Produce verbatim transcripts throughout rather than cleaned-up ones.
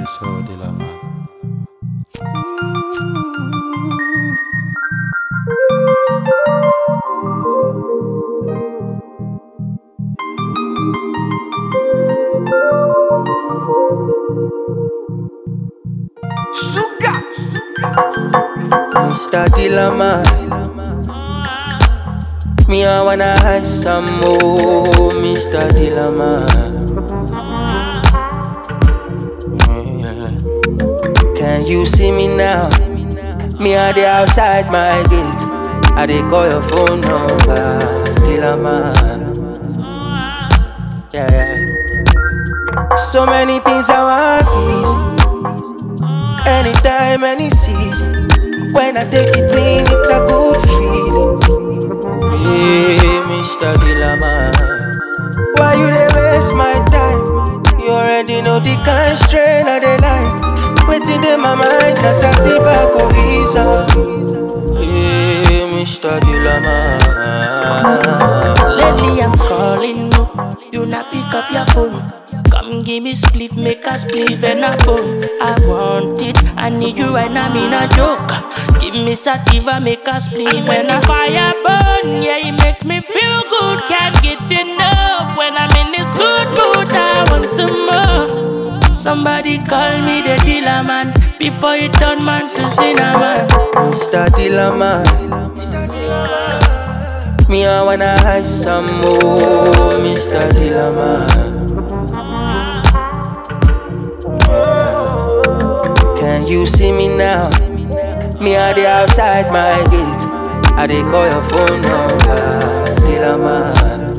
So de la man. Sugar, Mister Dilemma, me I wanna have some more, Mister Dilemma. Can you see me now? Me I dey outside my gate. I dey call your phone number, Dilemma. Yeah, yeah. So many things I want please. Anytime, any season. When I take it in, it's a good feeling. Hey, Mister Dilemma, why you dey waste my time? You already know the kind strain of the life. Waiting in my mind, that's as if I go easy. Hey, Mister Dilemma. Lately I'm calling you, you not pick up your phone. Come give me split, make a split and a bone. I want it, I need you right now, I'm in a joke. Give me sativa, make a split and a fire burn. Yeah, it makes me feel good, can't get enough. When I'm in this good mood, I want some more. Somebody call me the dealer man, before you turn man to cinnamon. Mister Dilemma, me I wanna have some more, Mister Dilemma. Can you see me now? Me I dey outside my gate. I dey call your phone number, Dilemma.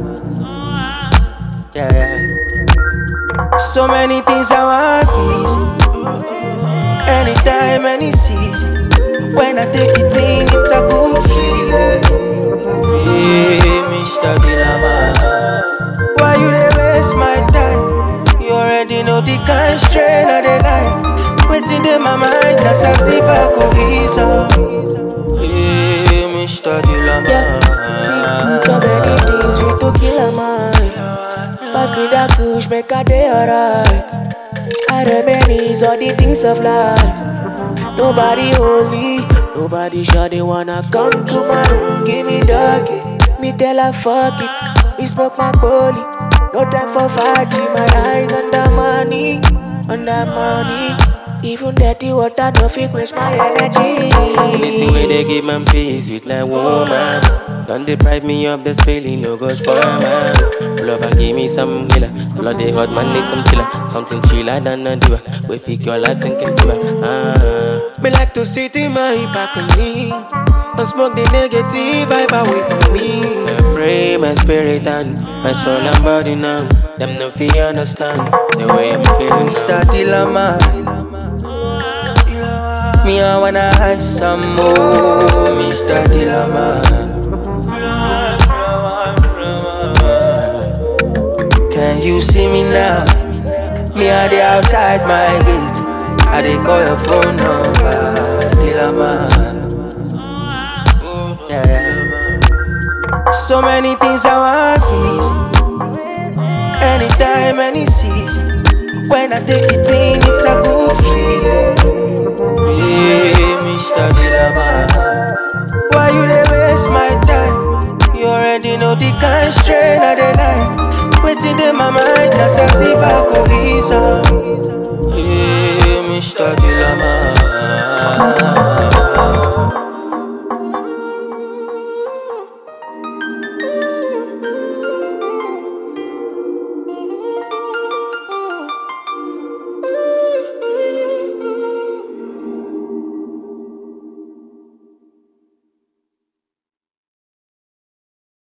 Yeah, yeah. So many things I want please. Anytime, any season. When I take it in, it's a good feeling. Hey, Mister Dilemma, why you dey waste my time? You already know the kind strain of the life. Waiting in my mind, that's as if I go easy. Hey, Mister Dilemma. Yeah, see, so many things we to kill a man. Pass me that kush, make a day alright. I reminisce all the things of life. Nobody holy, nobody sure they wanna come to my room. Give me doggy, me tell her fuck it. Me smoke my poly, no time for fight. My eyes on the money, on the money. Even dirty water no fit waste my energy. Anything where they give man peace, sweet like woman. Don't deprive me of this feeling, no go spoil man. Love and give me some healer. Bloody hot man need some killer. Something chiller than a diva. We pick your life thinking to her. Ah. Me like to sit in my back on me. Don't smoke the negative vibe away from me. I pray my spirit and my soul and body now. Them no feel understand the way I'm feeling. Mister Dilemma, me I wanna have some more, Mister Dilemma. Can you see me now? Me I dey outside my gate. I dey call your phone number, Dilemma. Yeah, yeah. So many things I want please. Anytime, any season. When I take it in, it's a good feeling. Hey, Mister Dilemma, why you dey waste my time? You already know the kind strain of the life. Waiting in my mind, that's as if I go easy.